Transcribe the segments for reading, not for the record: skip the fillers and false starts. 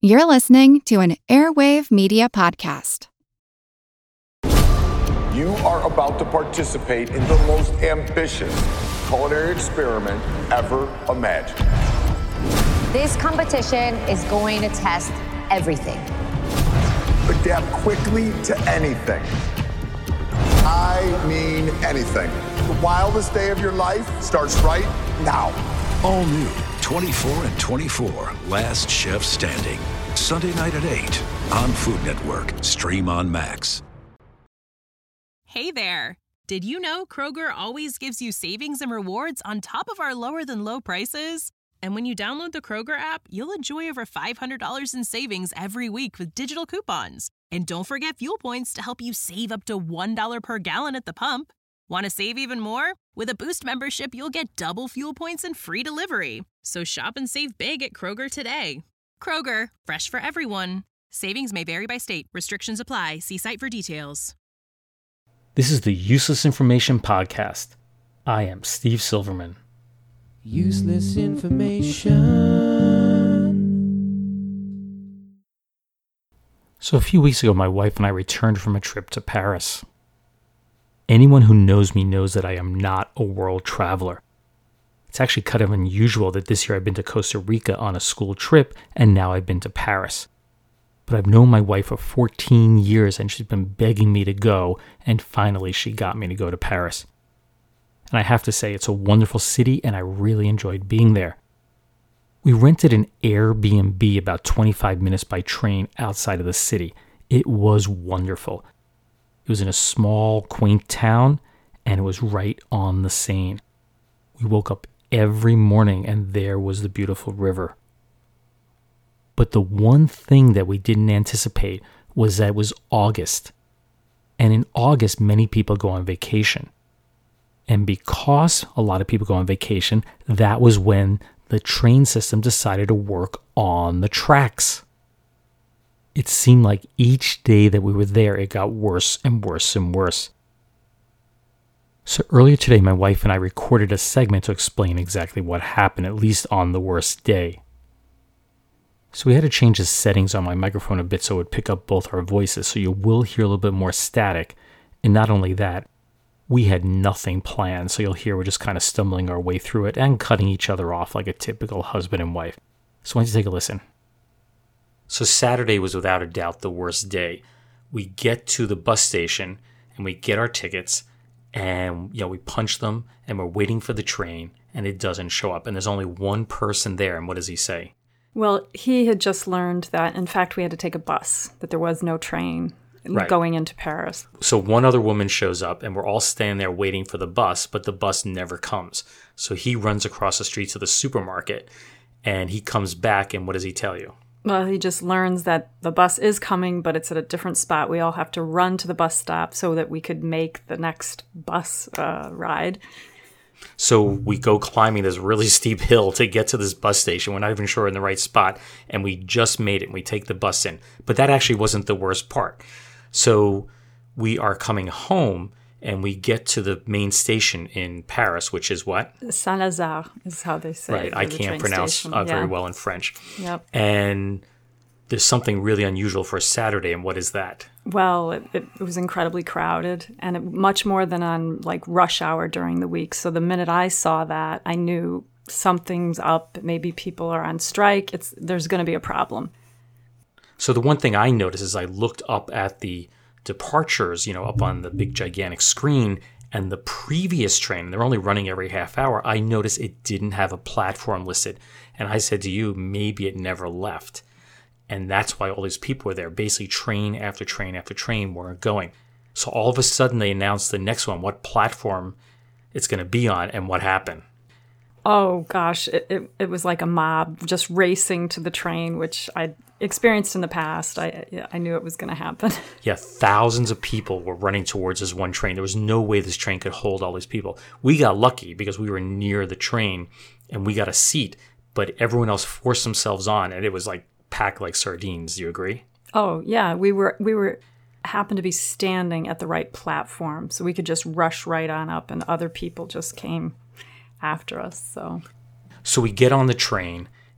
You're listening to an Airwave Media Podcast. You are about to participate in the most ambitious culinary experiment ever imagined. This competition is going to test everything. Adapt quickly to anything. I mean anything. The wildest day of your life starts right now. All new 24 and 24, Last Chef Standing. Sunday night at 8 on Food Network. Stream on Max. Hey there. Did you know Kroger always gives you savings and rewards on top of our lower than low prices? And when you download the Kroger app, you'll enjoy over $500 in savings every week with digital coupons. And don't forget fuel points to help you save up to $1 per gallon at the pump. Want to save even more? With a Boost membership, you'll get double fuel points and free delivery. So shop and save big at Kroger today. Kroger, fresh for everyone. Savings may vary by state. Restrictions apply. See site for details. This is the Useless Information Podcast. I am Steve Silverman. Useless information. So a few weeks ago, my wife and I returned from a trip to Paris. Anyone who knows me knows that I am not a world traveler. It's actually kind of unusual that this year I've been to Costa Rica on a school trip, and now I've been to Paris. But I've known my wife for 14 years, and she's been begging me to go, and finally she got me to go to Paris. And I have to say, it's a wonderful city, and I really enjoyed being there. We rented an Airbnb about 25 minutes by train outside of the city. It was wonderful. It was in a small, quaint town, and it was right on the Seine. We woke up every morning, and there was the beautiful river. But the one thing that we didn't anticipate was that it was August. And in August, many people go on vacation. And because a lot of people go on vacation, that was when the train system decided to work on the tracks. It seemed like each day that we were there, it got worse and worse and worse. So earlier today, my wife and I recorded a segment to explain exactly what happened, at least on the worst day. So we had to change the settings on my microphone a bit so it would pick up both our voices, so you will hear a little bit more static. And not only that, we had nothing planned, so you'll hear we're just kind of stumbling our way through it and cutting each other off like a typical husband and wife. So why don't you take a listen? So Saturday was without a doubt the worst day. We get to the bus station and we get our tickets and we punch them and we're waiting for the train and it doesn't show up. And there's only one person there. And what does he say? Well, he had just learned that, in fact, we had to take a bus, that there was no train going into Paris. So one other woman shows up and we're all standing there waiting for the bus, but the bus never comes. So he runs across the street to the supermarket and he comes back and what does he tell you? Well, he just learns that the bus is coming, but it's at a different spot. We all have to run to the bus stop so that we could make the next bus ride. So we go climbing this really steep hill to get to this bus station. We're not even sure we're in the right spot, and we just made it, and we take the bus in. But that actually wasn't the worst part. So we are coming home, and we get to the main station in Paris, which is what? Saint-Lazare is how they say it. Right, I can't pronounce very well in French. Yep. And there's something really unusual for a Saturday, and what is that? Well, it was incredibly crowded, and much more than on like rush hour during the week. So the minute I saw that, I knew something's up. Maybe people are on strike. There's going to be a problem. So the one thing I noticed is I looked up at the departures, up on the big gigantic screen, and the previous train, they're only running every half hour, I noticed it didn't have a platform listed. And I said to you, maybe it never left. And that's why all these people were there. Basically, train after train after train weren't going. So all of a sudden, they announced the next one, what platform it's going to be on, and what happened. Oh, gosh. It was like a mob just racing to the train, which I'd experienced in the past. I knew it was going to happen. Yeah, thousands of people were running towards this one train. There was no way this train could hold all these people. We got lucky because we were near the train, and we got a seat. But everyone else forced themselves on, and it was like packed like sardines. Do you agree? Oh, yeah. We were happened to be standing at the right platform, so we could just rush right on up, and other people just came after us. So we get on the train,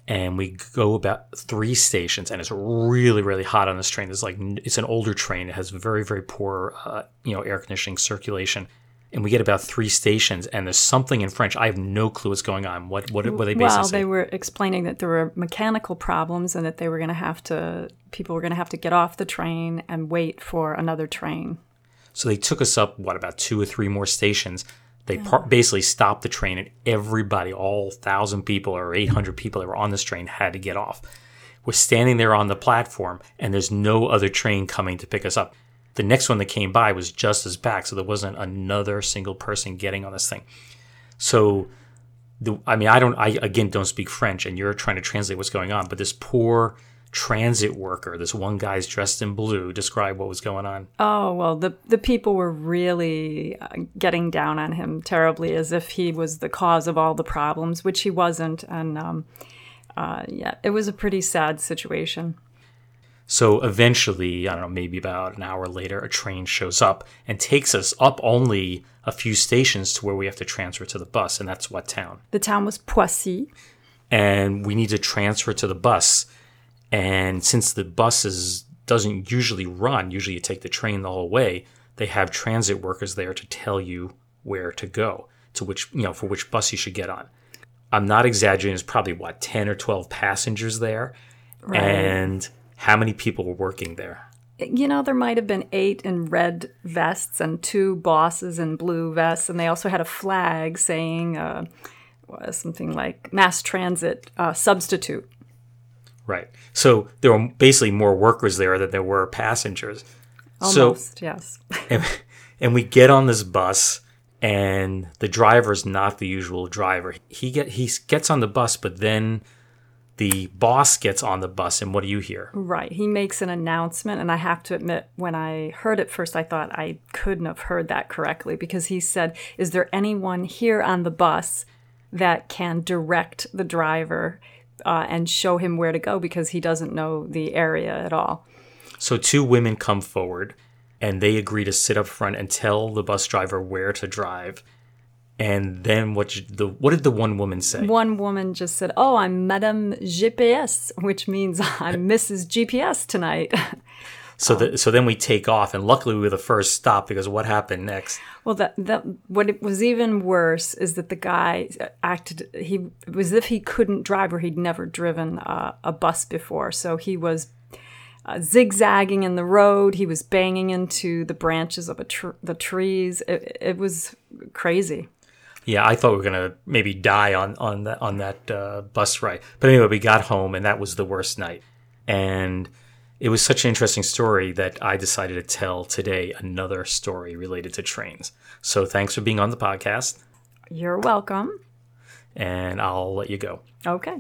And we go about 3 stations, and it's really, really hot on this train. It's an older train. It has very, very poor, air conditioning circulation. And we get about 3 stations, and there's something in French. I have no clue what's going on. What they basically Well, say? they were explaining that there were mechanical problems and that people were going to have to get off the train and wait for another train. So they took us up, about 2 or 3 more stations. They basically stopped the train, and everybody, all 1,000 people or 800 people that were on this train had to get off. We're standing there on the platform, and there's no other train coming to pick us up. The next one that came by was just as packed, so there wasn't another single person getting on this thing. So, I again don't speak French, and you're trying to translate what's going on, but this poor transit worker, this one guy's dressed in blue, describe what was going on. Oh, well, the people were really getting down on him terribly, as if he was the cause of all the problems, which he wasn't. And it was a pretty sad situation. So eventually, I don't know, maybe about an hour later, a train shows up and takes us up only a few stations to where we have to transfer to the bus. And that's what town? The town was Poissy. And we need to transfer to the bus. And since the buses doesn't usually run, usually you take the train the whole way, they have transit workers there to tell you where to go, to which, for which bus you should get on. I'm not exaggerating. There's probably, 10 or 12 passengers there. Right. And how many people were working there? There might have been 8 in red vests and 2 bosses in blue vests. And they also had a flag saying something like mass transit substitute. Right. So there were basically more workers there than there were passengers. Almost, yes. and we get on this bus, and the driver's not the usual driver. He gets on the bus, but then the boss gets on the bus, and what do you hear? Right. He makes an announcement, and I have to admit, when I heard it first, I thought I couldn't have heard that correctly, because he said, is there anyone here on the bus that can direct the driver and show him where to go, because he doesn't know the area at all. So 2 women come forward, and they agree to sit up front and tell the bus driver where to drive. And then what did the one woman say? One woman just said, "Oh, I'm Madame GPS," which means I'm Mrs. GPS tonight. So then we take off, and luckily we were the first stop, because what happened next? Well, what it was even worse is that the guy it was as if he couldn't drive, or he'd never driven a bus before. So he was zigzagging in the road. He was banging into the branches of the trees. It was crazy. Yeah, I thought we were going to maybe die on that bus ride. But anyway, we got home, and that was the worst night. And it was such an interesting story that I decided to tell today another story related to trains. So thanks for being on the podcast. You're welcome. And I'll let you go. Okay.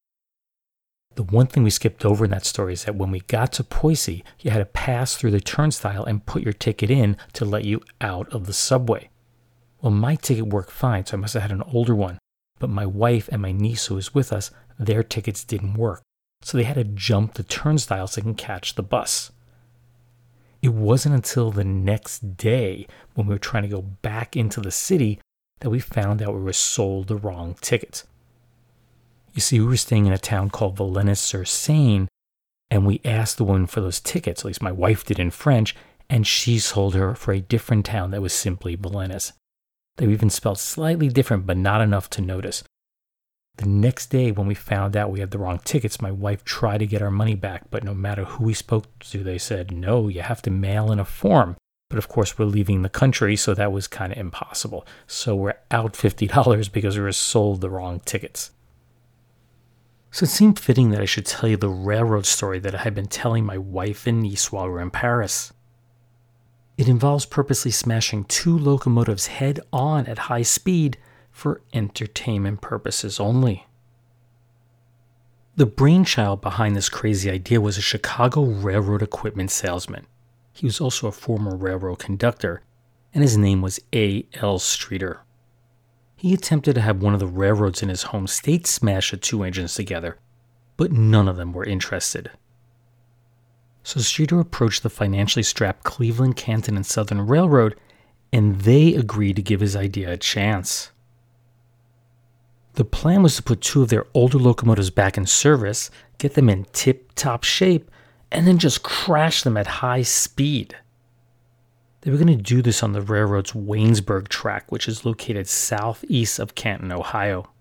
The one thing we skipped over in that story is that when we got to Poissy, you had to pass through the turnstile and put your ticket in to let you out of the subway. Well, my ticket worked fine, so I must have had an older one. But my wife and my niece who was with us, their tickets didn't work. So they had to jump the turnstile so they can catch the bus. It wasn't until the next day, when we were trying to go back into the city, that we found out we were sold the wrong tickets. You see, we were staying in a town called Varennes-sur-Seine, and we asked the woman for those tickets, at least my wife did in French, and she sold her for a different town that was simply Varennes. They were even spelled slightly different, but not enough to notice. The next day, when we found out we had the wrong tickets, my wife tried to get our money back, but no matter who we spoke to, they said, no, you have to mail in a form. But of course, we're leaving the country, so that was kind of impossible. So we're out $50 because we were sold the wrong tickets. So it seemed fitting that I should tell you the railroad story that I had been telling my wife and niece while we were in Paris. It involves purposely smashing 2 locomotives head-on at high speed for entertainment purposes only. The brainchild behind this crazy idea was a Chicago railroad equipment salesman. He was also a former railroad conductor, and his name was A.L. Streeter. He attempted to have one of the railroads in his home state smash the 2 engines together, but none of them were interested. So Streeter approached the financially strapped Cleveland, Canton, and Southern Railroad, and they agreed to give his idea a chance. The plan was to put 2 of their older locomotives back in service, get them in tip-top shape, and then just crash them at high speed. They were going to do this on the railroad's Waynesburg track, which is located southeast of Canton, Ohio.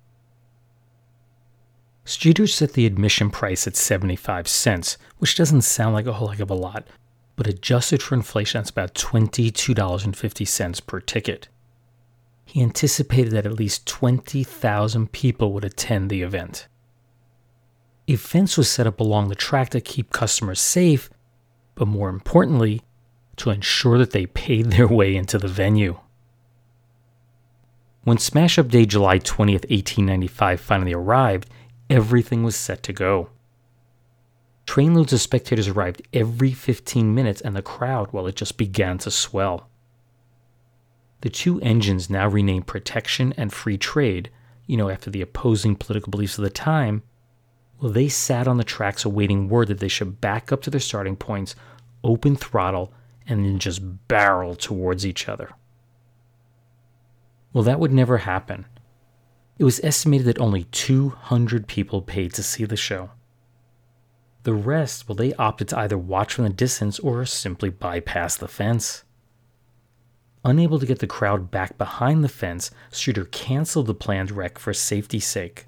Streeter set the admission price at 75 cents, which doesn't sound like a whole heck of a lot, but adjusted for inflation, that's about $22.50 per ticket. He anticipated that at least 20,000 people would attend the event. A fence was set up along the track to keep customers safe, but more importantly, to ensure that they paid their way into the venue. When Smash Up Day, July 20th, 1895 finally arrived, everything was set to go. Trainloads of spectators arrived every 15 minutes, and the crowd, well, it just began to swell. The 2 engines, now renamed Protection and Free Trade, after the opposing political beliefs of the time, well, they sat on the tracks awaiting word that they should back up to their starting points, open throttle, and then just barrel towards each other. Well, that would never happen. It was estimated that only 200 people paid to see the show. The rest, well, they opted to either watch from the distance or simply bypass the fence. Unable to get the crowd back behind the fence, Streeter canceled the planned wreck for safety's sake.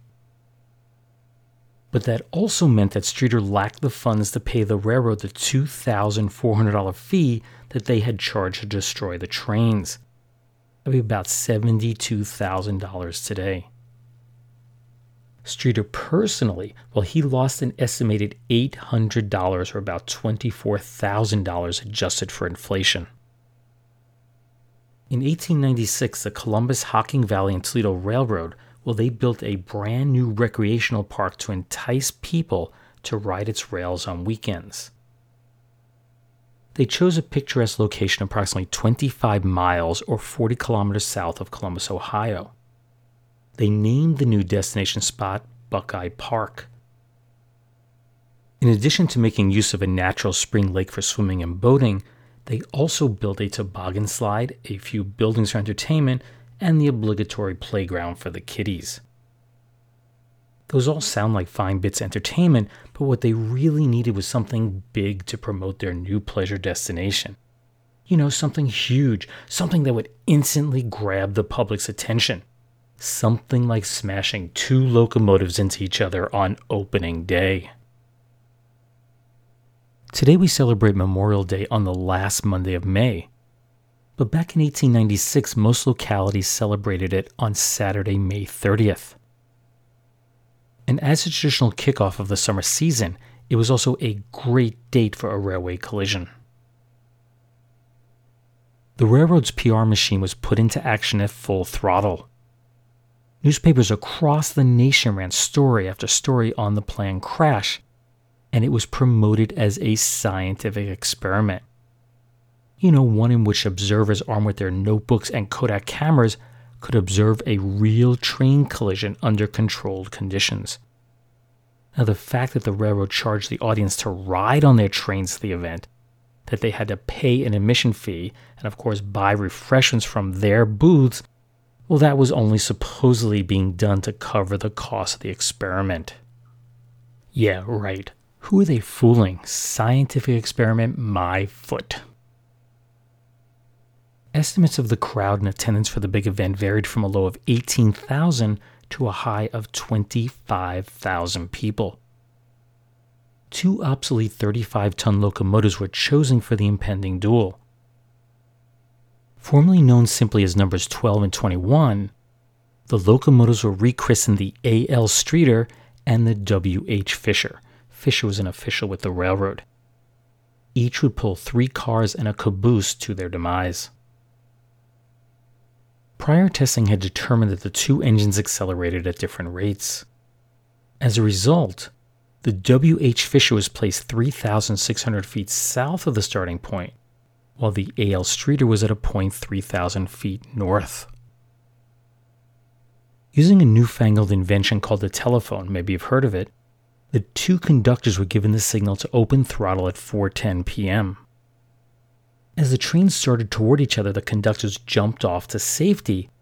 But that also meant that Streeter lacked the funds to pay the railroad the $2,400 fee that they had charged to destroy the trains. That would be about $72,000 today. Streeter personally, well, he lost an estimated $800 or about $24,000 adjusted for inflation. In 1896, the Columbus, Hocking Valley, and Toledo Railroad, well, they built a brand new recreational park to entice people to ride its rails on weekends. They chose a picturesque location approximately 25 miles or 40 kilometers south of Columbus, Ohio. They named the new destination spot Buckeye Park. In addition to making use of a natural spring lake for swimming and boating, they also built a toboggan slide, a few buildings for entertainment, and the obligatory playground for the kiddies. Those all sound like fine bits of entertainment, but what they really needed was something big to promote their new pleasure destination. Something huge, something that would instantly grab the public's attention. Something like smashing 2 locomotives into each other on opening day. Today we celebrate Memorial Day on the last Monday of May. But back in 1896, most localities celebrated it on Saturday, May 30th. And as a traditional kickoff of the summer season, it was also a great date for a railway collision. The railroad's PR machine was put into action at full throttle. Newspapers across the nation ran story after story on the planned crash, and it was promoted as a scientific experiment. One in which observers armed with their notebooks and Kodak cameras could observe a real train collision under controlled conditions. Now, the fact that the railroad charged the audience to ride on their trains to the event, that they had to pay an admission fee, and of course buy refreshments from their booths, well, that was only supposedly being done to cover the cost of the experiment. Yeah, right. Who are they fooling? Scientific experiment, my foot. Estimates of the crowd in attendance for the big event varied from a low of 18,000 to a high of 25,000 people. 2 obsolete 35-ton locomotives were chosen for the impending duel. Formerly known simply as numbers 12 and 21, the locomotives were rechristened the A.L. Streeter and the W.H. Fisher. Fisher was an official with the railroad. Each would pull 3 cars and a caboose to their demise. Prior testing had determined that the 2 engines accelerated at different rates. As a result, the W.H. Fisher was placed 3,600 feet south of the starting point, while the A.L. Streeter was at a point 3,000 feet north. Using a newfangled invention called the telephone, maybe you've heard of it, the 2 conductors were given the signal to open throttle at 4:10 p.m. As the trains started toward each other, the conductors jumped off to safety,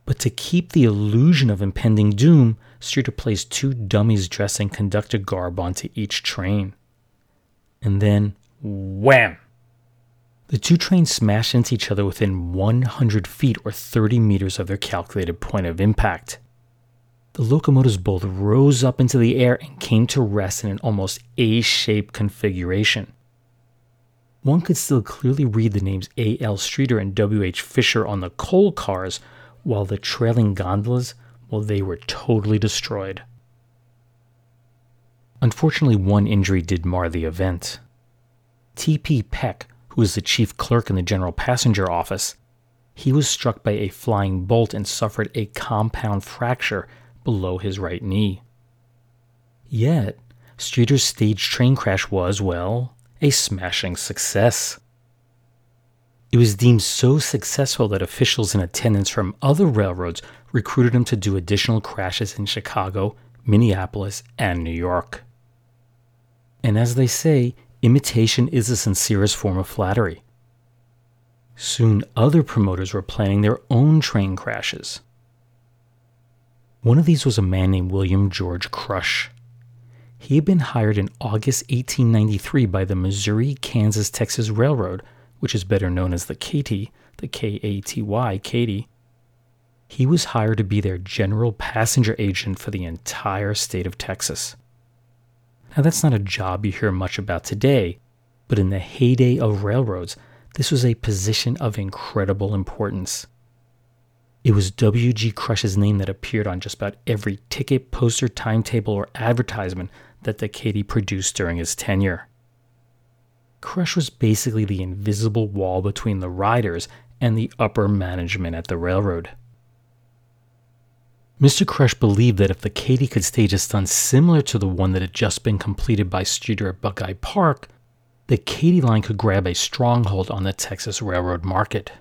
But to keep the illusion of impending doom, Streeter placed 2 dummies dressed in conductor garb onto each train. And then, wham! The 2 trains smashed into each other within 100 feet or 30 meters of their calculated point of impact. The locomotives both rose up into the air and came to rest in an almost A-shaped configuration. One could still clearly read the names A.L. Streeter and W.H. Fisher on the coal cars, while the trailing gondolas, well, they were totally destroyed. Unfortunately, one injury did mar the event. T.P. Peck, who was the chief clerk in the general passenger office, he was struck by a flying bolt and suffered a compound fracture below his right knee. Yet, Streeter's staged train crash was, well, a smashing success. It was deemed so successful that officials in attendance from other railroads recruited him to do additional crashes in Chicago, Minneapolis, and New York. And as they say, imitation is the sincerest form of flattery. Soon other promoters were planning their own train crashes. One of these was a man named William George Crush. He had been hired in August 1893 by the Missouri, Kansas, Texas Railroad, which is better known as the Katy, the K-A-T-Y, Katy. He was hired to be their general passenger agent for the entire state of Texas. Now, that's not a job you hear much about today, but in the heyday of railroads, this was a position of incredible importance. It was W.G. Crush's name that appeared on just about every ticket, poster, timetable, or advertisement that the Katy produced during his tenure. Crush was basically the invisible wall between the riders and the upper management at the railroad. Mr. Crush believed that if the Katy could stage a stunt similar to the one that had just been completed by Streeter at Buckeye Park, the Katy line could grab a stronghold on the Texas railroad market.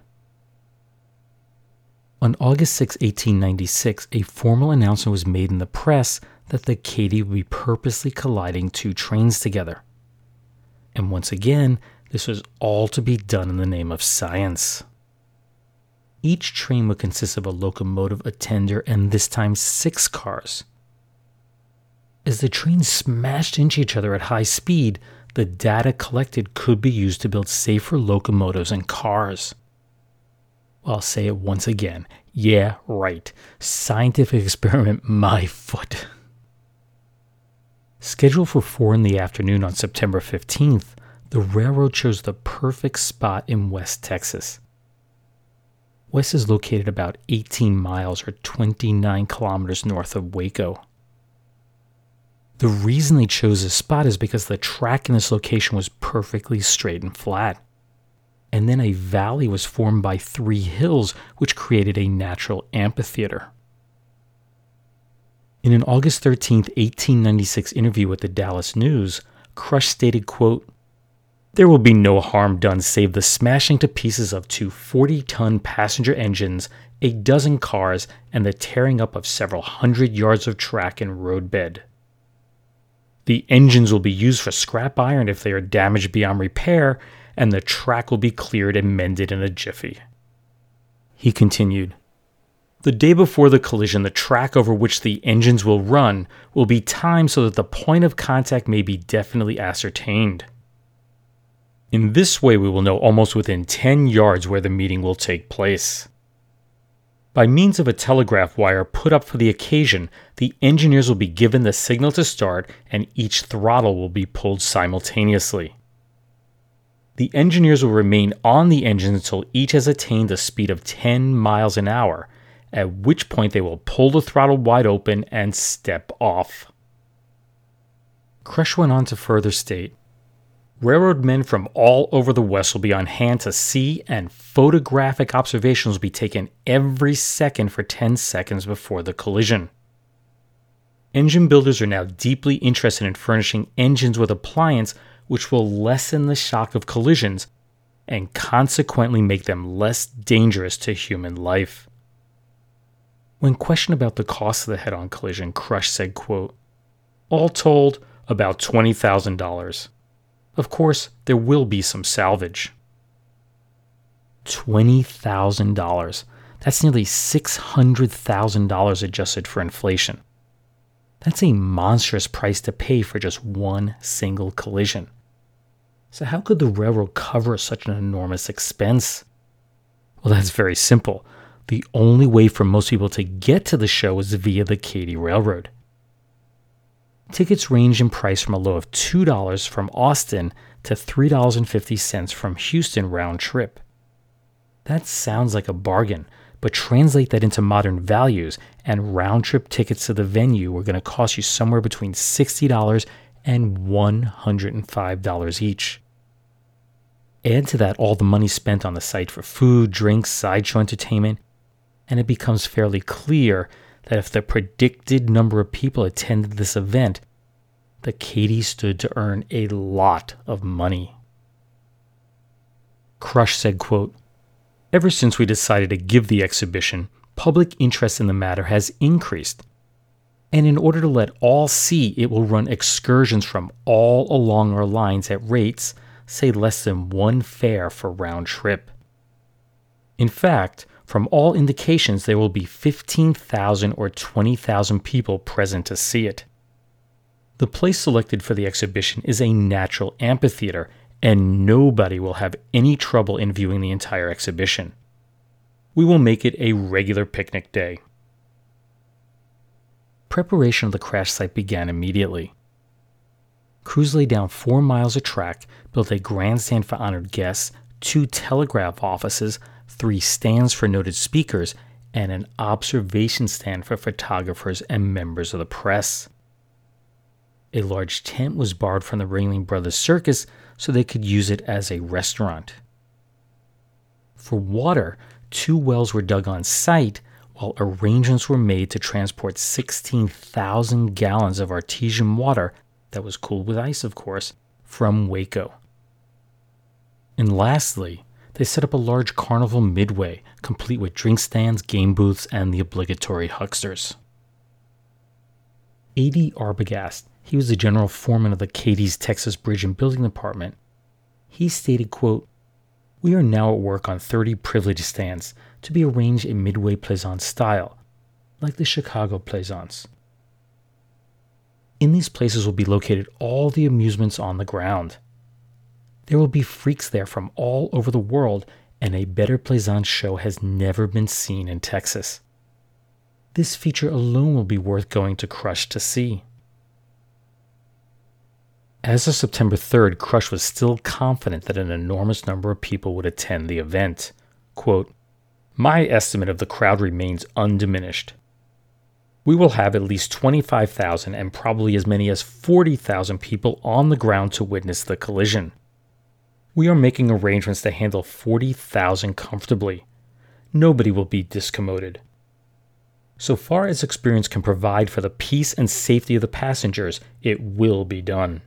On August 6, 1896, a formal announcement was made in the press that the Katy would be purposely colliding 2 trains together. And once again, this was all to be done in the name of science. Each train would consist of a locomotive, a tender, and this time 6 cars. As the trains smashed into each other at high speed, the data collected could be used to build safer locomotives and cars. Well, I'll say it once again. Yeah, right. Scientific experiment my foot. Scheduled for 4 in the afternoon on September 15th, the railroad chose the perfect spot in West Texas. West is located about 18 miles or 29 kilometers north of Waco. The reason they chose this spot is because the track in this location was perfectly straight and flat. And then a valley was formed by 3 hills, which created a natural amphitheater. In an August 13, 1896 interview with the Dallas News, Crush stated, quote, "There will be no harm done save the smashing to pieces of 2 40-ton passenger engines, a dozen cars, and the tearing up of several hundred yards of track and roadbed. The engines will be used for scrap iron if they are damaged beyond repair, and the track will be cleared and mended in a jiffy." He continued, "The day before the collision, the track over which the engines will run will be timed so that the point of contact may be definitely ascertained. In this way, we will know almost within 10 yards where the meeting will take place. By means of a telegraph wire put up for the occasion, the engineers will be given the signal to start and each throttle will be pulled simultaneously. The engineers will remain on the engine until each has attained a speed of 10 miles an hour, at which point they will pull the throttle wide open and step off." Crush went on to further state, "Railroad men from all over the West will be on hand to see, and photographic observations will be taken every second for 10 seconds before the collision. Engine builders are now deeply interested in furnishing engines with appliance which will lessen the shock of collisions and consequently make them less dangerous to human life." When questioned about the cost of the head-on collision, Crush said, quote, "All told, about $20,000. Of course, there will be some salvage." $20,000. That's nearly $600,000 adjusted for inflation. That's a monstrous price to pay for just one single collision. So how could the railroad cover such an enormous expense? Well, that's very simple. The only way for most people to get to the show is via the Katy Railroad. Tickets range in price from a low of $2 from Austin to $3.50 from Houston round trip. That sounds like a bargain, but translate that into modern values, and round trip tickets to the venue are going to cost you somewhere between $60 and $105 each. Add to that all the money spent on the site for food, drinks, sideshow entertainment, and it becomes fairly clear that if the predicted number of people attended this event, the Katy stood to earn a lot of money. Crush said, quote, "Ever since we decided to give the exhibition, public interest in the matter has increased. And in order to let all see, it will run excursions from all along our lines at rates, say less than one fare for round trip. In fact, from all indications, there will be 15,000 or 20,000 people present to see it. The place selected for the exhibition is a natural amphitheater, and nobody will have any trouble in viewing the entire exhibition. We will make it a regular picnic day." Preparation of the crash site began immediately. Crews laid down 4 miles of track, built a grandstand for honored guests, 2 telegraph offices, 3 stands for noted speakers, and an observation stand for photographers and members of the press. A large tent was borrowed from the Ringling Brothers Circus so they could use it as a restaurant. For water, 2 wells were dug on site, while arrangements were made to transport 16,000 gallons of artesian water that was cooled with ice, of course, from Waco. And lastly, they set up a large carnival midway, complete with drink stands, game booths, and the obligatory hucksters. A.D. Arbogast, he was the general foreman of the Katy's Texas Bridge and Building Department. He stated, quote, "We are now at work on 30 privilege stands to be arranged in Midway Plaisance style, like the Chicago Plaisance. In these places will be located all the amusements on the ground. There will be freaks there from all over the world, and a better Plaisance show has never been seen in Texas. This feature alone will be worth going to Crush to see." As of September 3rd, Crush was still confident that an enormous number of people would attend the event. Quote, "My estimate of the crowd remains undiminished. We will have at least 25,000 and probably as many as 40,000 people on the ground to witness the collision. We are making arrangements to handle 40,000 comfortably. Nobody will be discommoded. So far as experience can provide for the peace and safety of the passengers, it will be done."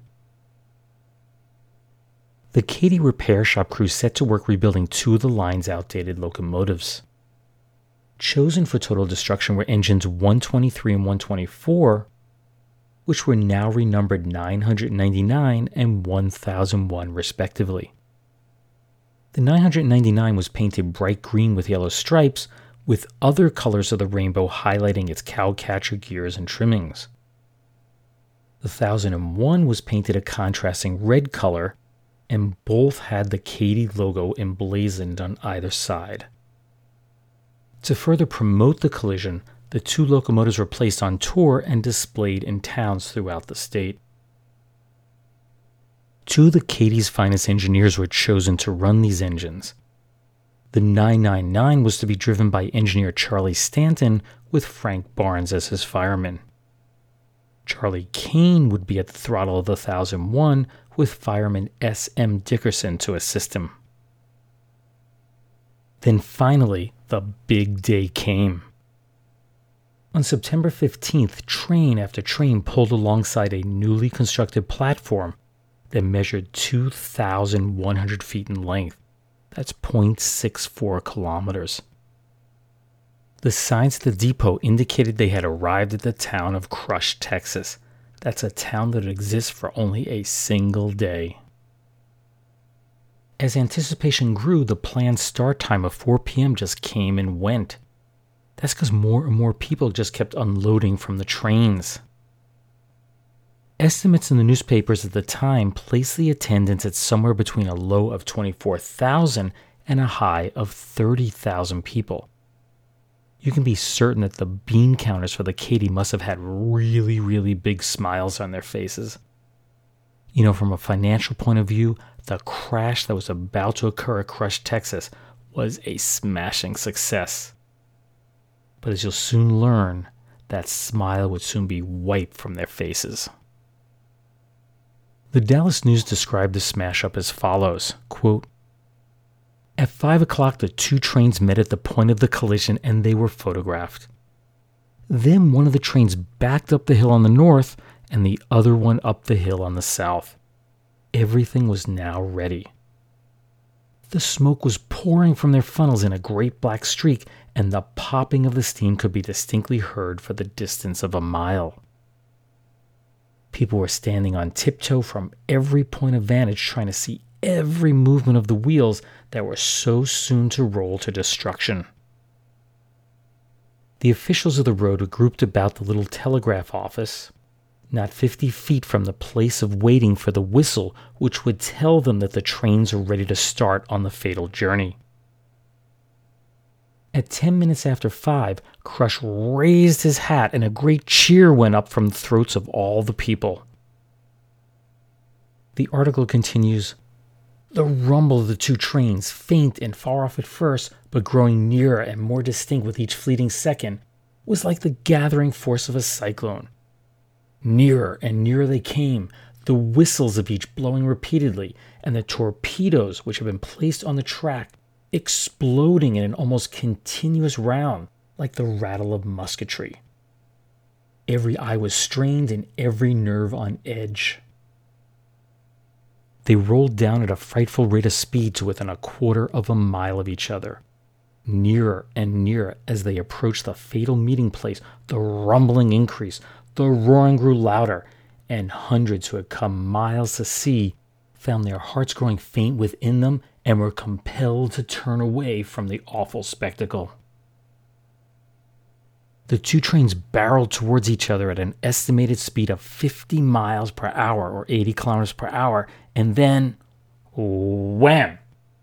The Katy repair shop crew set to work rebuilding 2 of the line's outdated locomotives. Chosen for total destruction were engines 123 and 124, which were now renumbered 999 and 1001 respectively. The 999 was painted bright green with yellow stripes, with other colors of the rainbow highlighting its cowcatcher gears and trimmings. The 1001 was painted a contrasting red color, and both had the Katy logo emblazoned on either side. To further promote the collision, the 2 locomotives were placed on tour and displayed in towns throughout the state. 2 of the Katy's finest engineers were chosen to run these engines. The 999 was to be driven by engineer Charlie Stanton, with Frank Barnes as his fireman. Charlie Kane would be at the throttle of the 1001, with fireman S.M. Dickerson to assist him. Then finally, the big day came. On September 15th, train after train pulled alongside a newly constructed platform that measured 2,100 feet in length. That's 0.64 kilometers. The signs at the depot indicated they had arrived at the town of Crush, Texas. That's a town that exists for only a single day. As anticipation grew, the planned start time of 4 p.m. just came and went. That's because more and more people just kept unloading from the trains. Estimates in the newspapers at the time placed the attendance at somewhere between a low of 24,000 and a high of 30,000 people. You can be certain that the bean counters for the Katy must have had really, really big smiles on their faces. You know, from a financial point of view, the crash that was about to occur at Crush, Texas was a smashing success. But as you'll soon learn, that smile would soon be wiped from their faces. The Dallas News described the smash-up as follows, quote, "At 5 o'clock, the two trains met at the point of the collision and they were photographed. Then one of the trains backed up the hill on the north and the other one up the hill on the south. Everything was now ready. The smoke was pouring from their funnels in a great black streak, and the popping of the steam could be distinctly heard for the distance of a mile. People were standing on tiptoe from every point of vantage trying to see every movement of the wheels that were so soon to roll to destruction. The officials of the road were grouped about the little telegraph office, not 50 feet from the place of waiting for the whistle which would tell them that the trains are ready to start on the fatal journey. At 10 minutes after 5, Crush raised his hat and a great cheer went up from the throats of all the people." The article continues, "The rumble of the two trains, faint and far off at first, but growing nearer and more distinct with each fleeting second, was like the gathering force of a cyclone. Nearer and nearer they came, the whistles of each blowing repeatedly, and the torpedoes which had been placed on the track exploding in an almost continuous round like the rattle of musketry. Every eye was strained and every nerve on edge. They rolled down at a frightful rate of speed to within a quarter of a mile of each other. Nearer and nearer as they approached the fatal meeting place, the rumbling increased, the roaring grew louder, and hundreds who had come miles to see found their hearts growing faint within them and were compelled to turn away from the awful spectacle. The two trains barreled towards each other at an estimated speed of 50 miles per hour or 80 kilometers per hour, and then, wham!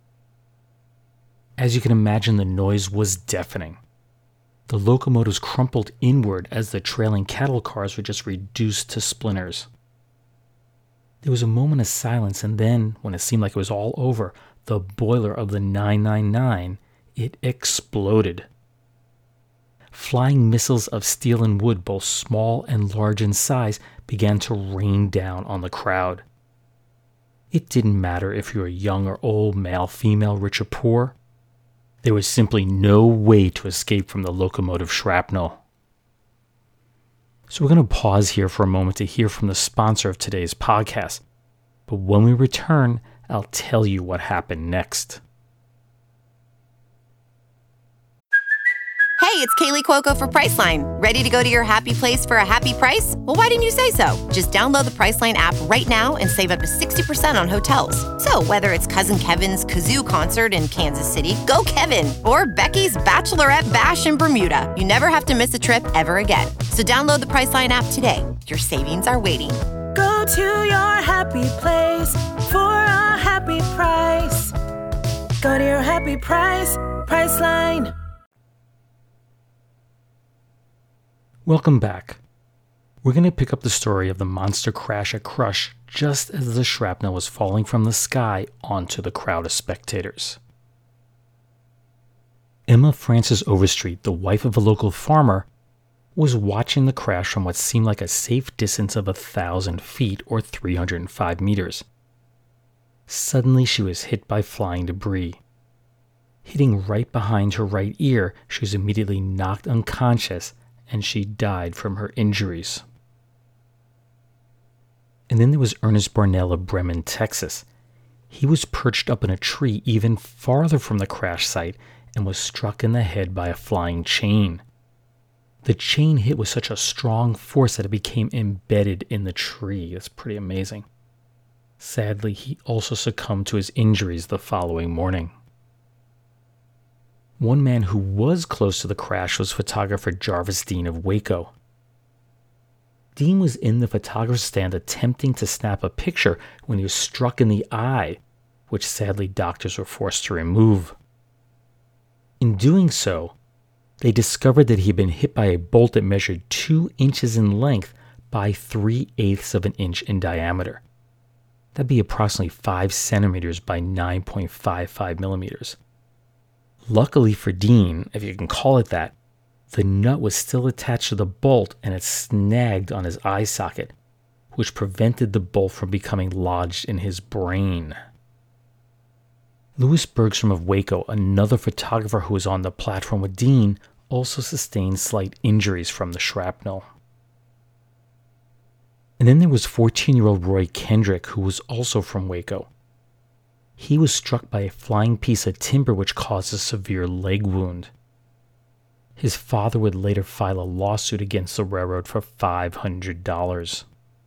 As you can imagine, the noise was deafening. The locomotives crumpled inward as the trailing cattle cars were just reduced to splinters. There was a moment of silence, and then, when it seemed like it was all over, the boiler of the 999, it exploded. Flying missiles of steel and wood, both small and large in size, began to rain down on the crowd. It didn't matter if you were young or old, male, female, rich or poor. There was simply no way to escape from the locomotive shrapnel. So we're going to pause here for a moment to hear from the sponsor of today's podcast. But when we return, I'll tell you what happened next. Hey, it's Kaylee Cuoco for Priceline. Ready to go to your happy place for a happy price? Well, why didn't you say so? Just download the Priceline app right now and save up to 60% on hotels. So whether it's Cousin Kevin's Kazoo Concert in Kansas City, go Kevin, or Becky's Bachelorette Bash in Bermuda, you never have to miss a trip ever again. So download the Priceline app today. Your savings are waiting. Go to your happy place for a happy price. Go to your happy price, Priceline. Welcome back. We're going to pick up the story of the monster crash at Crush just as the shrapnel was falling from the sky onto the crowd of spectators. Emma Frances Overstreet, the wife of a local farmer, was watching the crash from what seemed like a safe distance of 1,000 feet or 305 meters. Suddenly she was hit by flying debris. Hitting right behind her right ear, she was immediately knocked unconscious and she died from her injuries. And then there was Ernest Barnell of Bremen, Texas. He was perched up in a tree even farther from the crash site and was struck in the head by a flying chain. The chain hit with such a strong force that it became embedded in the tree. It's pretty amazing. Sadly, he also succumbed to his injuries the following morning. One man who was close to the crash was photographer Jarvis Dean of Waco. Dean was in the photographer's stand attempting to snap a picture when he was struck in the eye, which sadly doctors were forced to remove. In doing so, they discovered that he had been hit by a bolt that measured 2 inches in length by 3/8 of an inch in diameter. That'd be approximately 5 centimeters by 9.55 millimeters. Luckily for Dean, if you can call it that, the nut was still attached to the bolt and it snagged on his eye socket, which prevented the bolt from becoming lodged in his brain. Louis Bergstrom of Waco, another photographer who was on the platform with Dean, also sustained slight injuries from the shrapnel. And then there was 14-year-old Roy Kendrick, who was also from Waco. He was struck by a flying piece of timber which caused a severe leg wound. His father would later file a lawsuit against the railroad for $500.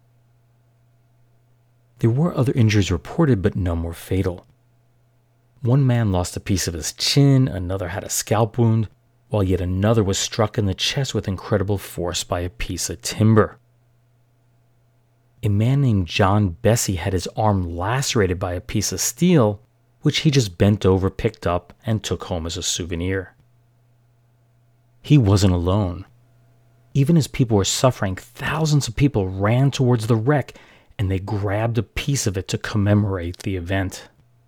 There were other injuries reported, but none were fatal. One man lost a piece of his chin, another had a scalp wound, while yet another was struck in the chest with incredible force by a piece of timber. A man named John Bessie had his arm lacerated by a piece of steel, which he just bent over, picked up, and took home as a souvenir. He wasn't alone. Even as people were suffering, thousands of people ran towards the wreck, and they grabbed a piece of it to commemorate the event.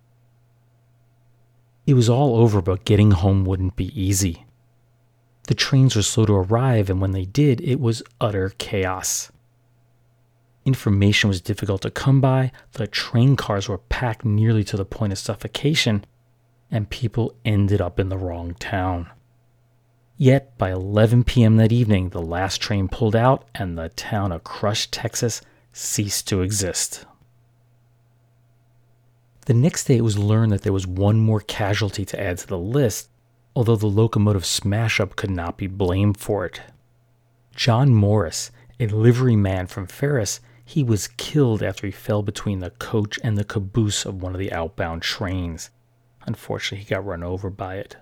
It was all over, but getting home wouldn't be easy. The trains were slow to arrive, and when they did, it was utter chaos. Information was difficult to come by, the train cars were packed nearly to the point of suffocation, and people ended up in the wrong town. Yet, by 11 p.m. that evening, the last train pulled out, and the town of Crush, Texas, ceased to exist. The next day, it was learned that there was one more casualty to add to the list, although the locomotive smash-up could not be blamed for it. John Morris, a liveryman from Ferris, he was killed after he fell between the coach and the caboose of one of the outbound trains. Unfortunately, he got run over by it.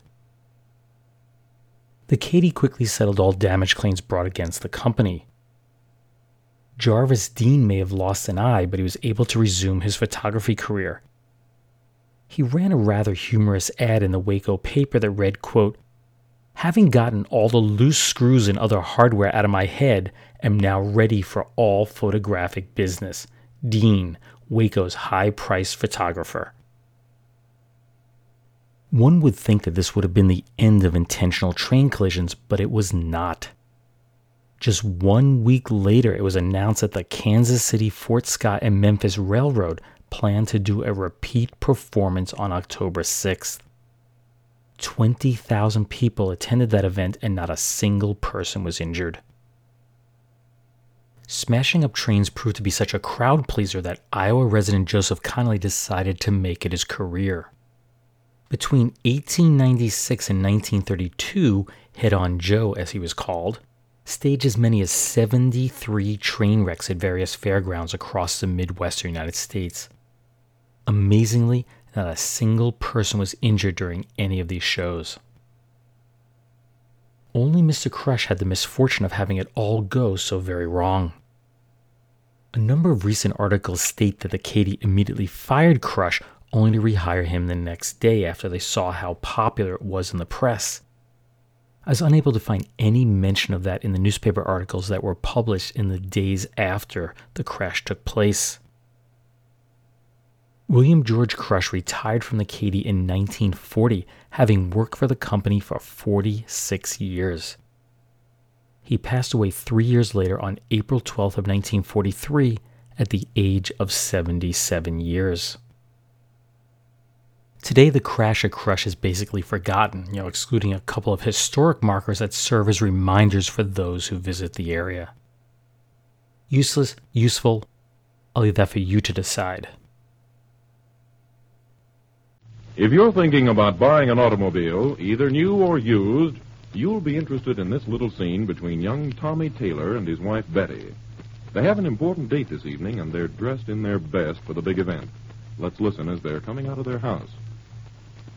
The Katy quickly settled all damage claims brought against the company. Jarvis Dean may have lost an eye, but he was able to resume his photography career. He ran a rather humorous ad in the Waco paper that read, quote, "Having gotten all the loose screws and other hardware out of my head, am now ready for all photographic business. Dean, Waco's high-priced photographer." One would think that this would have been the end of intentional train collisions, but it was not. Just 1 week later, it was announced that the Kansas City, Fort Scott, and Memphis Railroad planned to do a repeat performance on October 6th. 20,000 people attended that event and not a single person was injured. Smashing up trains proved to be such a crowd pleaser that Iowa resident Joseph Connolly decided to make it his career. Between 1896 and 1932, Head-On Joe, as he was called, staged as many as 73 train wrecks at various fairgrounds across the Midwestern United States. Amazingly, not a single person was injured during any of these shows. Only Mr. Crush had the misfortune of having it all go so very wrong. A number of recent articles state that the Katy immediately fired Crush, only to rehire him the next day after they saw how popular it was in the press. I was unable to find any mention of that in the newspaper articles that were published in the days after the crash took place. William George Crush retired from the Katy in 1940, having worked for the company for 46 years. He passed away 3 years later on April 12th of 1943 at the age of 77 years. Today, the crash at Crush is basically forgotten, excluding a couple of historic markers that serve as reminders for those who visit the area. Useless, useful, I'll leave that for you to decide. If you're thinking about buying an automobile, either new or used, you'll be interested in this little scene between young Tommy Taylor and his wife Betty. They have an important date this evening, and they're dressed in their best for the big event. Let's listen as they're coming out of their house.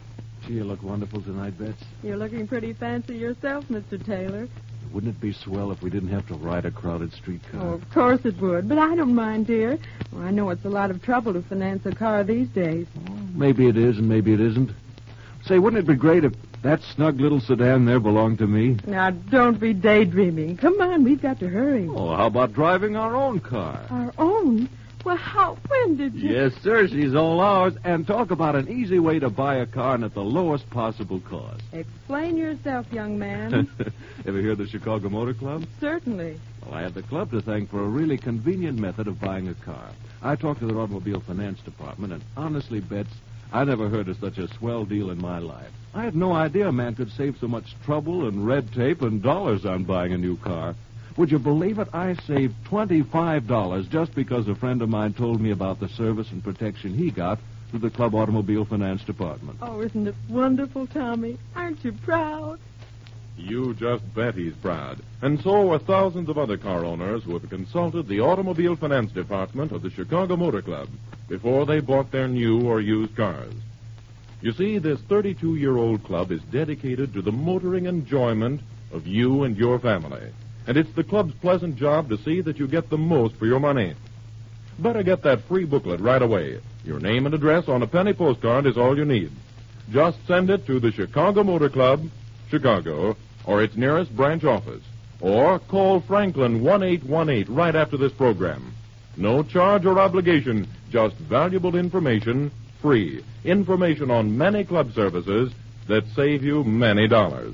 Gee, you look wonderful tonight, Bets. You're looking pretty fancy yourself, Mr. Taylor. Wouldn't it be swell if we didn't have to ride a crowded streetcar? Oh, of course it would, but I don't mind, dear. Well, I know it's a lot of trouble to finance a car these days. Well, maybe it is and maybe it isn't. Say, wouldn't it be great if that snug little sedan there belonged to me? Now, don't be daydreaming. Come on, we've got to hurry. Oh, how about driving our own car? Our own? Well, when did you... Yes, sir, she's all ours. And talk about an easy way to buy a car and at the lowest possible cost. Explain yourself, young man. Ever hear of the Chicago Motor Club? Certainly. Well, I have the club to thank for a really convenient method of buying a car. I talked to their automobile finance department, and honestly, Bets, I never heard of such a swell deal in my life. I had no idea a man could save so much trouble and red tape and dollars on buying a new car. Would you believe it? I saved $25 just because a friend of mine told me about the service and protection he got through the Club Automobile Finance Department. Oh, isn't it wonderful, Tommy? Aren't you proud? You just bet he's proud. And so are thousands of other car owners who have consulted the Automobile Finance Department of the Chicago Motor Club before they bought their new or used cars. You see, this 32-year-old club is dedicated to the motoring enjoyment of you and your family. And it's the club's pleasant job to see that you get the most for your money. Better get that free booklet right away. Your name and address on a penny postcard is all you need. Just send it to the Chicago Motor Club, Chicago, or its nearest branch office. Or call Franklin 1818 right after this program. No charge or obligation, just valuable information, free. Information on many club services that save you many dollars.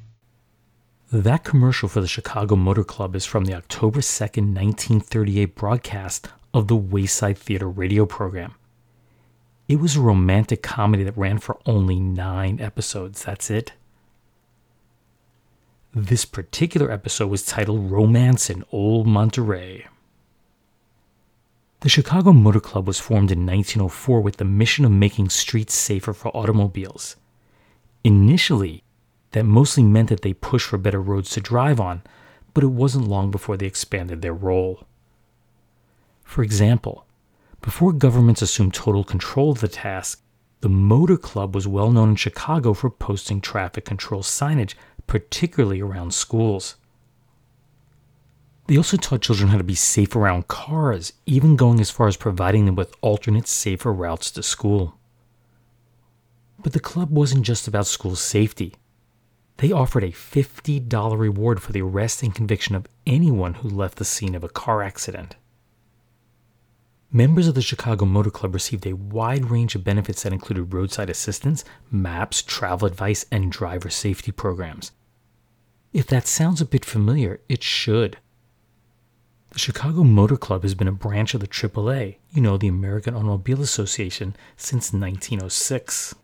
That commercial for the Chicago Motor Club is from the October 2nd, 1938 broadcast of the Wayside Theater radio program. It was a romantic comedy that ran for only 9 episodes. That's it. This particular episode was titled Romance in Old Monterey. The Chicago Motor Club was formed in 1904 with the mission of making streets safer for automobiles. Initially, that mostly meant that they pushed for better roads to drive on, but it wasn't long before they expanded their role. For example, before governments assumed total control of the task, the Motor Club was well known in Chicago for posting traffic control signage, particularly around schools. They also taught children how to be safe around cars, even going as far as providing them with alternate, safer routes to school. But the club wasn't just about school safety. They offered a $50 reward for the arrest and conviction of anyone who left the scene of a car accident. Members of the Chicago Motor Club received a wide range of benefits that included roadside assistance, maps, travel advice, and driver safety programs. If that sounds a bit familiar, it should. The Chicago Motor Club has been a branch of the AAA, the American Automobile Association, since 1906.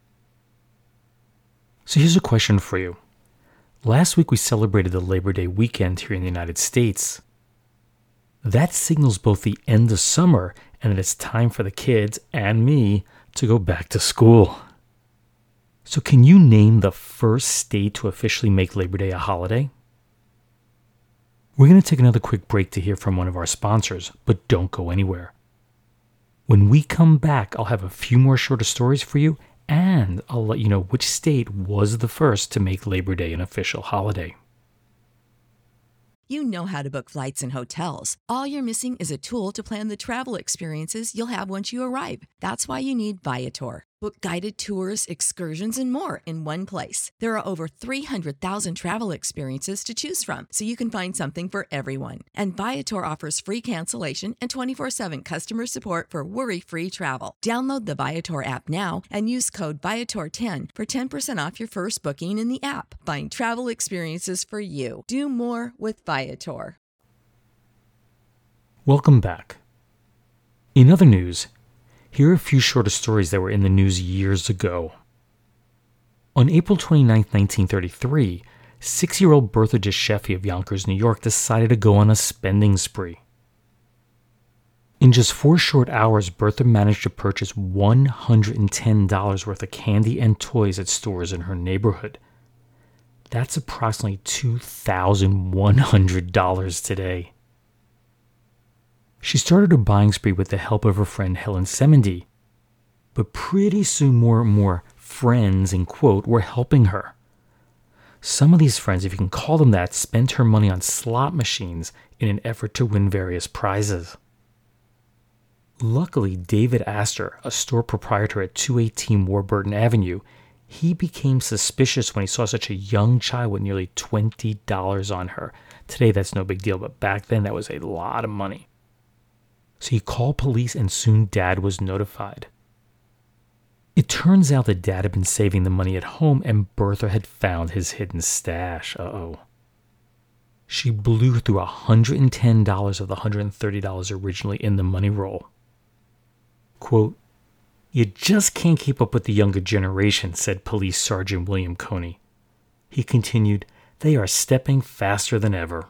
So here's a question for you. Last week we celebrated the Labor Day weekend here in the United States. That signals both the end of summer and that it's time for the kids and me to go back to school. So can you name the first state to officially make Labor Day a holiday? We're going to take another quick break to hear from one of our sponsors, but don't go anywhere. When we come back, I'll have a few more shorter stories for you, and I'll let you know which state was the first to make Labor Day an official holiday. You know how to book flights and hotels. All you're missing is a tool to plan the travel experiences you'll have once you arrive. That's why you need Viator. Book guided tours, excursions, and more in one place. There are over 300,000 travel experiences to choose from, so you can find something for everyone. And Viator offers free cancellation and 24/7 customer support for worry-free travel. Download the Viator app now and use code Viator10 for 10% off your first booking in the app. Find travel experiences for you. Do more with Viator. Welcome back. In other news, here are a few shorter stories that were in the news years ago. On April 29, 1933, 6-year-old Bertha Giuseppe of Yonkers, New York, decided to go on a spending spree. In just 4 short hours, Bertha managed to purchase $110 worth of candy and toys at stores in her neighborhood. That's approximately $2,100 today. She started her buying spree with the help of her friend Helen Semendy, but pretty soon more and more friends, in quote, were helping her. Some of these friends, if you can call them that, spent her money on slot machines in an effort to win various prizes. Luckily, David Astor, a store proprietor at 218 Warburton Avenue, he became suspicious when he saw such a young child with nearly $20 on her. Today, that's no big deal, but back then, that was a lot of money. So he called police, and soon Dad was notified. It turns out that Dad had been saving the money at home, and Bertha had found his hidden stash. Uh-oh. She blew through $110 of the $130 originally in the money roll. Quote, "You just can't keep up with the younger generation," said Police Sergeant William Coney. He continued, "They are stepping faster than ever."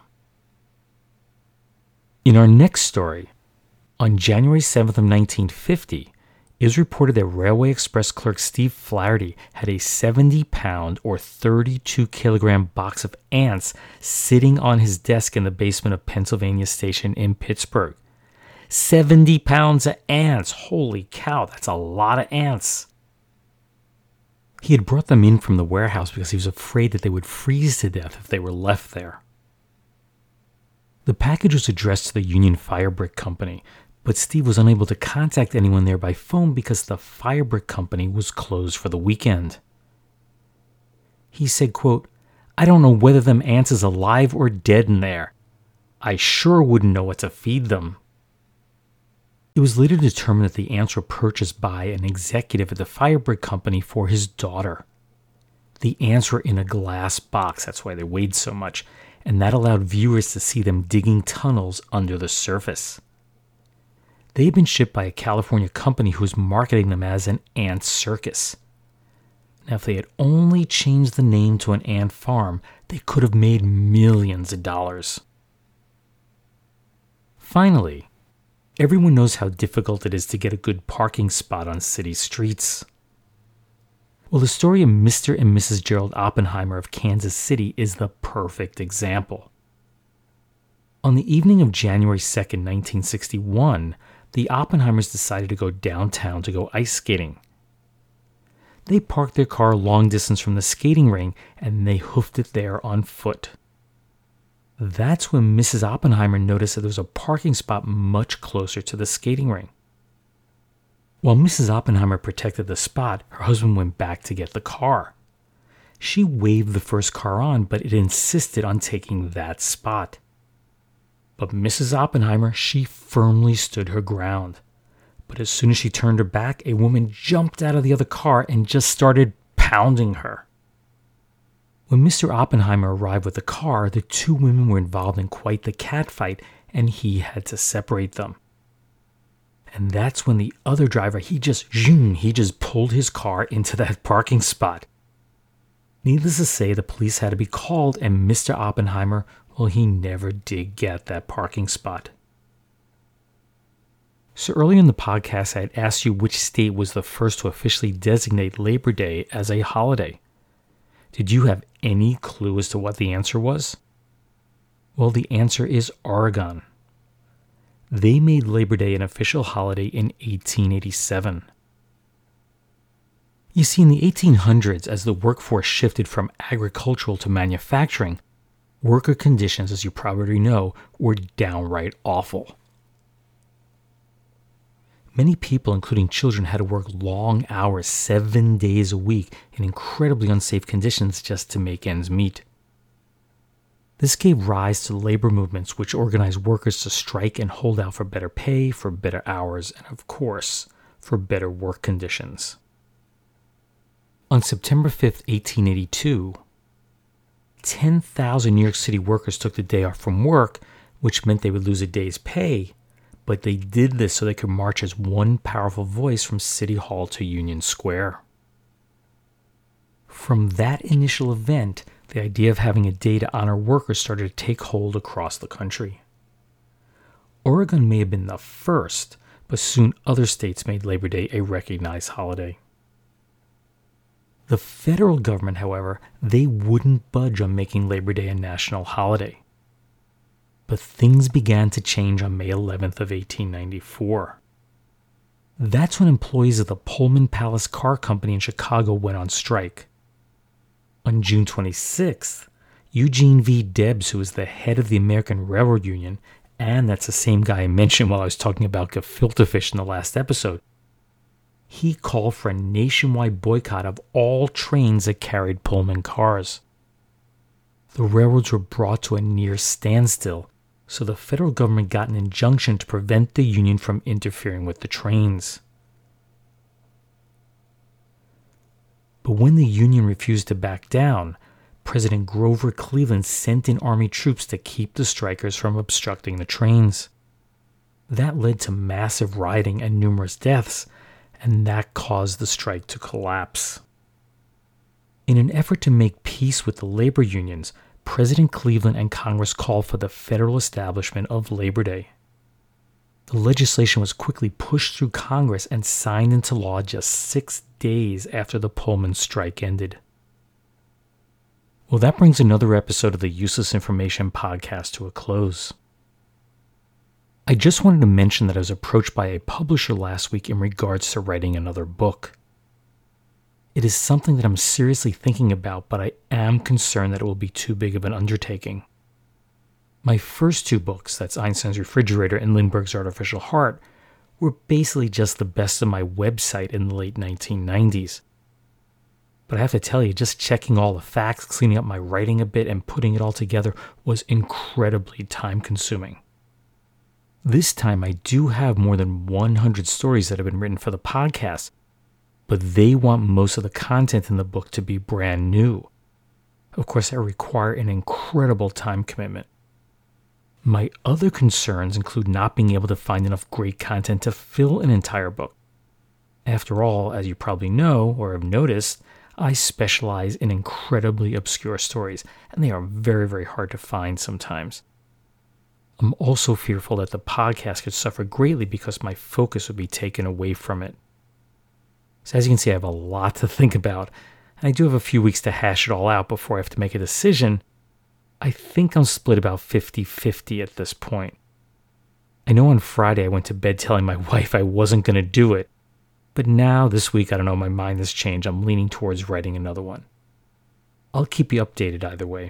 In our next story, on January 7th of 1950, it was reported that Railway Express clerk Steve Flaherty had a 70-pound or 32-kilogram box of ants sitting on his desk in the basement of Pennsylvania Station in Pittsburgh. 70 pounds of ants. Holy cow, that's a lot of ants. He had brought them in from the warehouse because he was afraid that they would freeze to death if they were left there. The package was addressed to the Union Fire Brick Company, but Steve was unable to contact anyone there by phone because the Fire Brick Company was closed for the weekend. He said, quote, "I don't know whether them ants is alive or dead in there. I sure wouldn't know what to feed them." It was later determined that the ants were purchased by an executive at the Fire Brick Company for his daughter. The ants were in a glass box, that's why they weighed so much, and that allowed viewers to see them digging tunnels under the surface. They had been shipped by a California company who was marketing them as an ant circus. Now, if they had only changed the name to an ant farm, they could have made millions of dollars. Finally, everyone knows how difficult it is to get a good parking spot on city streets. Well, the story of Mr. and Mrs. Gerald Oppenheimer of Kansas City is the perfect example. On the evening of January 2nd, 1961, the Oppenheimers decided to go downtown to go ice skating. They parked their car long distance from the skating ring, and they hoofed it there on foot. That's when Mrs. Oppenheimer noticed that there was a parking spot much closer to the skating ring. While Mrs. Oppenheimer protected the spot, her husband went back to get the car. She waved the first car on, but it insisted on taking that spot. But Mrs. Oppenheimer, she firmly stood her ground. But as soon as she turned her back, a woman jumped out of the other car and just started pounding her. When Mr. Oppenheimer arrived with the car, the two women were involved in quite the catfight, and he had to separate them. And that's when the other driver, he just pulled his car into that parking spot. Needless to say, the police had to be called, and Mr. Oppenheimer, well, he never did get that parking spot. So earlier in the podcast, I had asked you which state was the first to officially designate Labor Day as a holiday. Did you have any clue as to what the answer was? Well, the answer is Oregon. They made Labor Day an official holiday in 1887. You see, in the 1800s, as the workforce shifted from agricultural to manufacturing, worker conditions, as you probably know, were downright awful. Many people, including children, had to work long hours, 7 days a week, in incredibly unsafe conditions just to make ends meet. This gave rise to labor movements which organized workers to strike and hold out for better pay, for better hours, and of course, for better work conditions. On September 5th, 1882, 10,000 New York City workers took the day off from work, which meant they would lose a day's pay, but they did this so they could march as one powerful voice from City Hall to Union Square. From that initial event, the idea of having a day to honor workers started to take hold across the country. Oregon may have been the first, but soon other states made Labor Day a recognized holiday. The federal government, however, they wouldn't budge on making Labor Day a national holiday. But things began to change on May 11th of 1894. That's when employees of the Pullman Palace Car Company in Chicago went on strike. On June 26th, Eugene V. Debs, who was the head of the American Railroad Union, and that's the same guy I mentioned while I was talking about gefilte fish in the last episode, he called for a nationwide boycott of all trains that carried Pullman cars. The railroads were brought to a near standstill, so the federal government got an injunction to prevent the union from interfering with the trains. But when the union refused to back down, President Grover Cleveland sent in Army troops to keep the strikers from obstructing the trains. That led to massive rioting and numerous deaths, and that caused the strike to collapse. In an effort to make peace with the labor unions, President Cleveland and Congress called for the federal establishment of Labor Day. The legislation was quickly pushed through Congress and signed into law just 6 days after the Pullman strike ended. Well, that brings another episode of the Useless Information podcast to a close. I just wanted to mention that I was approached by a publisher last week in regards to writing another book. It is something that I'm seriously thinking about, but I am concerned that it will be too big of an undertaking. My first 2 books, that's Einstein's Refrigerator and Lindbergh's Artificial Heart, were basically just the best of my website in the late 1990s. But I have to tell you, just checking all the facts, cleaning up my writing a bit, and putting it all together was incredibly time-consuming. This time I do have more than 100 stories that have been written for the podcast, but they want most of the content in the book to be brand new. Of course, that require an incredible time commitment. My other concerns include not being able to find enough great content to fill an entire book. After all, as you probably know or have noticed, I specialize in incredibly obscure stories, and they are very, very hard to find sometimes. I'm also fearful that the podcast could suffer greatly because my focus would be taken away from it. So as you can see, I have a lot to think about, and I do have a few weeks to hash it all out before I have to make a decision. I think I'm split about 50-50 at this point. I know on Friday I went to bed telling my wife I wasn't going to do it, but now, this week, I don't know, my mind has changed. I'm leaning towards writing another one. I'll keep you updated either way.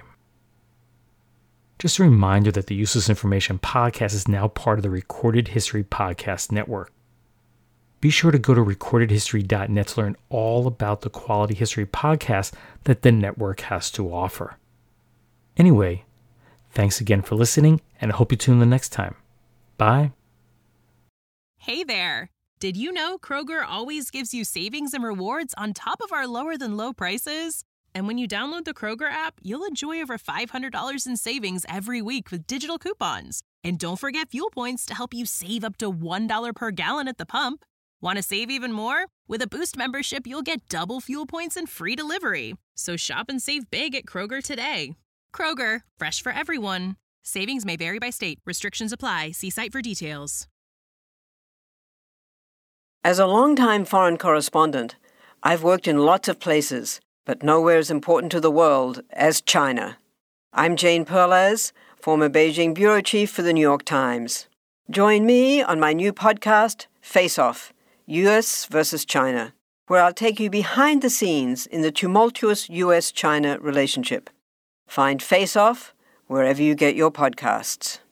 Just a reminder that the Useless Information podcast is now part of the Recorded History Podcast Network. Be sure to go to recordedhistory.net to learn all about the quality history podcasts that the network has to offer. Anyway, thanks again for listening, and I hope you tune in the next time. Bye. Hey there. Did you know Kroger always gives you savings and rewards on top of our lower-than-low prices? And when you download the Kroger app, you'll enjoy over $500 in savings every week with digital coupons. And don't forget fuel points to help you save up to $1 per gallon at the pump. Want to save even more? With a Boost membership, you'll get double fuel points and free delivery. So shop and save big at Kroger today. Kroger, fresh for everyone. Savings may vary by state. Restrictions apply. See site for details. As a longtime foreign correspondent, I've worked in lots of places, but nowhere as important to the world as China. I'm Jane Perlez, former Beijing bureau chief for the New York Times. Join me on my new podcast, Face Off, U.S. versus China, where I'll take you behind the scenes in the tumultuous U.S.-China relationship. Find Face Off wherever you get your podcasts.